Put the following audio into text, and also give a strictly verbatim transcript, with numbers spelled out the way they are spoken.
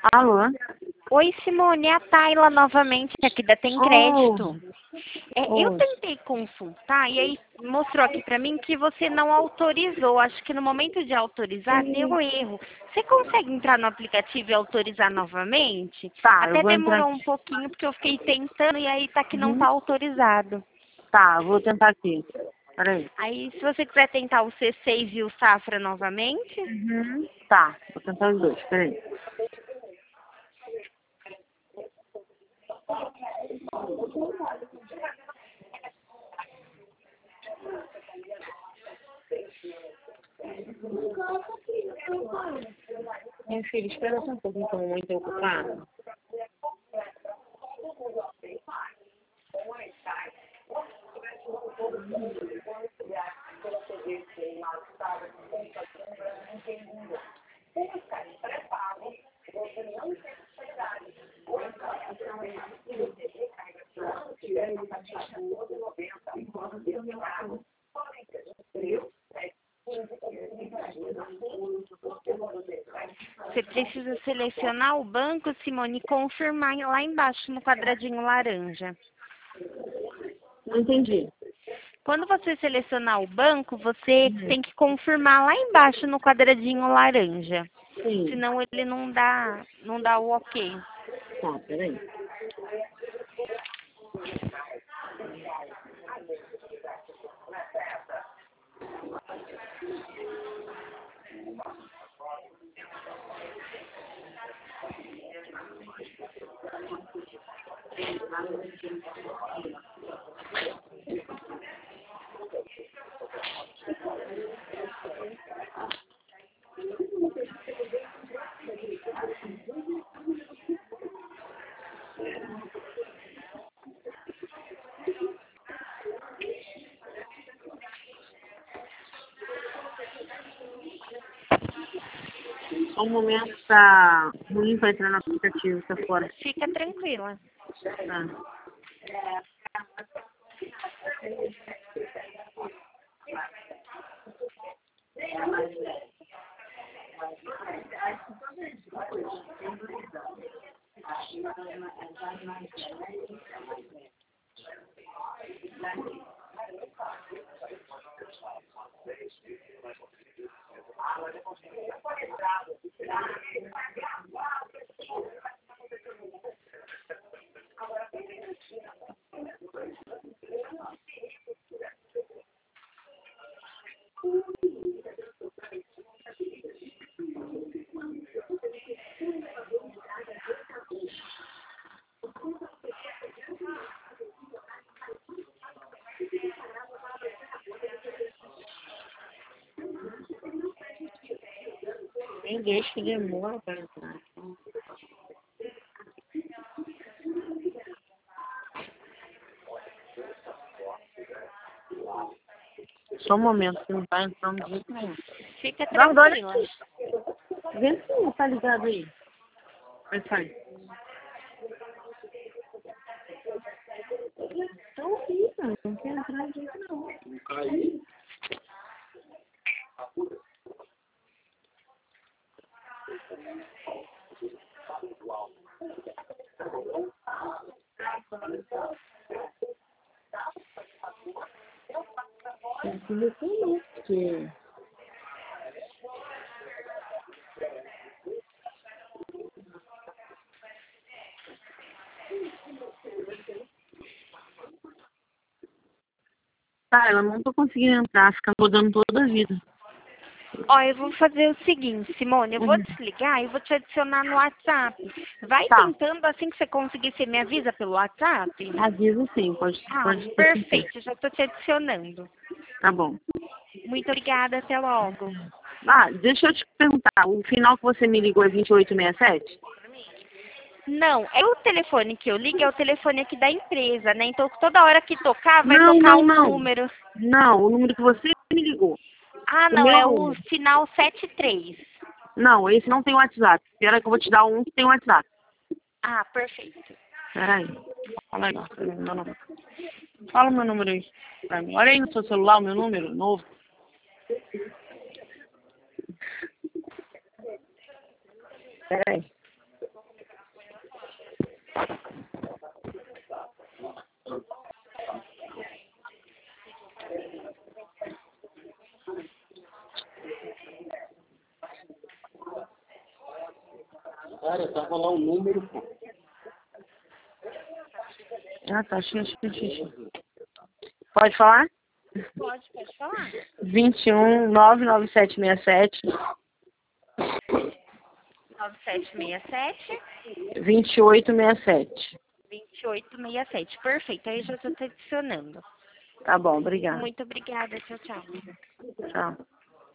Alô? Oi, Simone, é a Tayla novamente, aqui da Tem Crédito. É, eu Oi. tentei consultar e aí mostrou aqui pra mim que você não autorizou. Acho que no momento de autorizar deu erro. Você consegue entrar no aplicativo e autorizar novamente? Tá, eu Até vou entrar demorou aqui. um pouquinho porque eu fiquei tentando e aí tá que não Uhum. tá autorizado. Tá, eu vou tentar aqui. Peraí. Aí, se você quiser tentar o C seis e o Safra novamente, Uhum. Tá, vou tentar os dois, peraí. Minha filha, espera só um pouquinho, estou muito ocupada. você precisa selecionar o banco, Simone, e confirmar lá embaixo no quadradinho laranja. Não entendi. Quando você selecionar o banco, você tem que confirmar lá embaixo no quadradinho laranja. Sim. Senão ele não dá, não dá o ok. Tá, peraí. Só um momento, tá ruim pra entrar no aplicativo, tá fora. Fica tranquila. Tá. Nem deixa que demora pra entrar. Só um momento, que não tá entrando de jeito nenhum. Fica Dá uma olhada tranquila. aqui. Vê se não tá ligado aí. Vai sair. Tá horrível, não quer entrar de jeito não. Tem que recolher, porque... Tá, ela não tô conseguindo entrar, fica rodando toda a vida. Ó, eu vou fazer o seguinte, Simone, eu vou Uhum. desligar e vou te adicionar no WhatsApp. Vai Tá, tentando, assim que você conseguir, você me avisa pelo WhatsApp? aviso sim, pode, Ah, pode ter certeza. perfeito, já estou te adicionando. Tá bom. Muito obrigada, até logo. Ah, deixa eu te perguntar, o final que você me ligou é vinte e oito sessenta e sete? Não, é o telefone que eu ligo, é o telefone aqui da empresa, né? Então toda hora que tocar, vai Não, tocar não, um não. número. Não, o número que você me ligou. Ah, O não, meu é o número. final setenta e três. Não, esse não tem WhatsApp. Espera que eu vou te dar um que tem WhatsApp. Ah, perfeito. Peraí. Fala aí, meu número. Fala o meu número aí pra mim. Olha aí no seu celular o meu número novo. Peraí. Cara, tava lá o número, pô. Ah, tá. Xixi, xixi. Pode falar? Pode, pode falar. vinte e um, nove nove sete seis sete. nove sete seis sete, vinte e oito sessenta e sete. vinte e oito sessenta e sete. Perfeito, aí já estou te adicionando. Tá bom, obrigada. Muito obrigada, tchau, tchau. Tchau.